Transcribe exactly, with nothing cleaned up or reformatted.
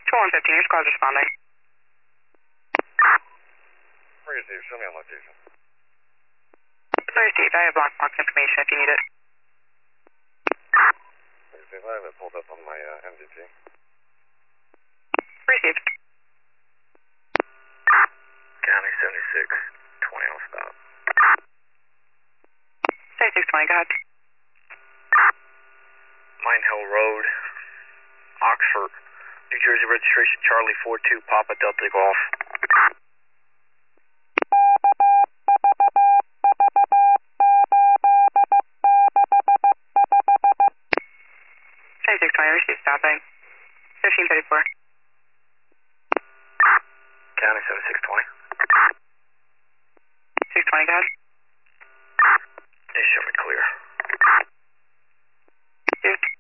one fifteen, your squad's responding. Receive, show me on location. Receive, I have block box information if you need it. Receive, I have it pulled up on my uh, M D T. Received. County seventy-six twenty on stop. seventy-six twenty, go ahead. Mine Hill Road, Oxford, New Jersey registration Charlie four two Papa Delta Golf. seventy-six twenty, received, stopping. fifteen thirty-four. County seventy-six twenty. six twenty, go ahead. They show me clear. Received.